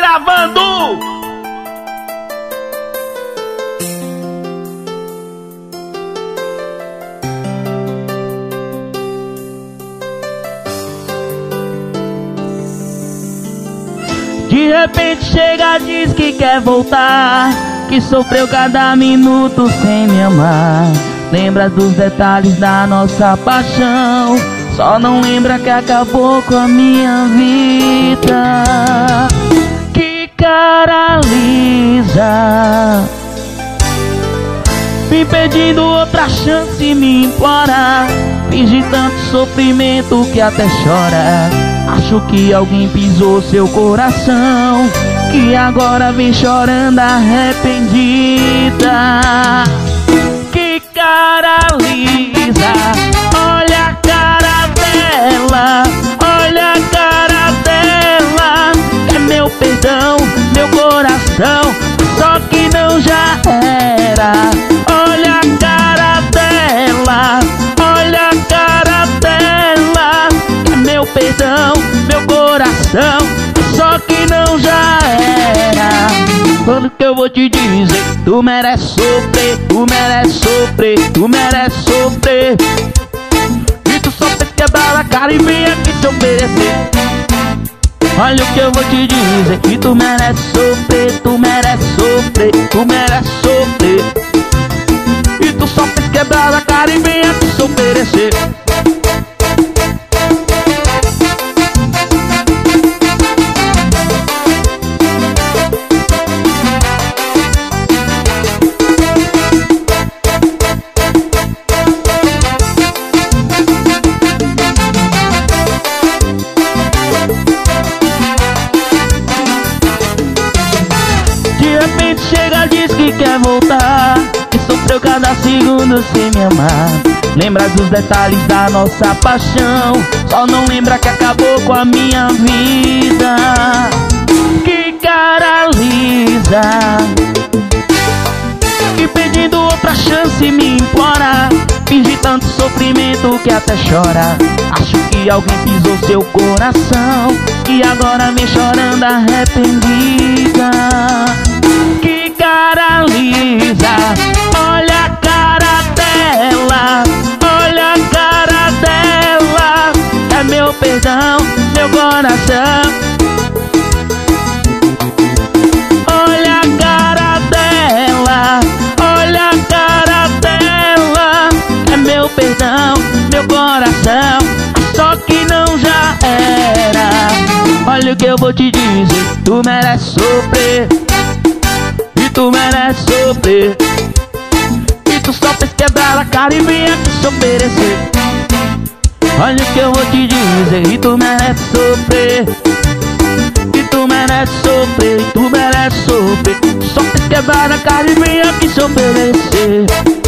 gravando. De repente chega, diz que quer voltar, que sofreu cada minuto sem me amar. Lembra dos detalhes da nossa paixão, só não lembra que acabou com a minha vida. Que cara lisa, me pedindo outra chance, me implora. Finge tanto sofrimento que até chora. Acho que alguém pisou seu coração, que agora vem chorando arrependida. Que cara lisa, olha a cara dela, olha a cara dela. É meu perdão, meu coração, só que não já era. Olha a cara dela, olha a cara dela. É meu perdão, meu coração, só que não já era. Quando que eu vou te dizer, tu merece sofrer, tu merece sofrer, tu merece sofrer. E tu só fez quebrar a cara e vem aqui te oferecer. Olha o que eu vou te dizer, que tu merece sofrer, tu merece sofrer, tu merece sofrer. E tu só fez quebrar a cara e vem aqui te oferecer. Chega, diz que quer voltar, que sofreu cada segundo sem me amar. Lembra dos detalhes da nossa paixão, só não lembra que acabou com a minha vida. Que cara lisa, e pedindo outra chance me implora. Finge tanto sofrimento que até chora. Acho que alguém pisou seu coração, e agora vem chorando arrependida. Que cara lisa, olha a cara dela, olha a cara dela. É meu perdão, meu coração. Olha a cara dela, olha a cara dela. É meu perdão, meu coração, só que não já era. Olha o que eu vou te dizer, tu merece sofrer, tu merece sofrer. E tu só fez quebrar a cara e vem aqui se oferecer. Olha o que eu vou te dizer, e tu merece sofrer, e tu merece sofrer, e tu merece sofrer. Só fez quebrar a cara e vem aqui se oferecer.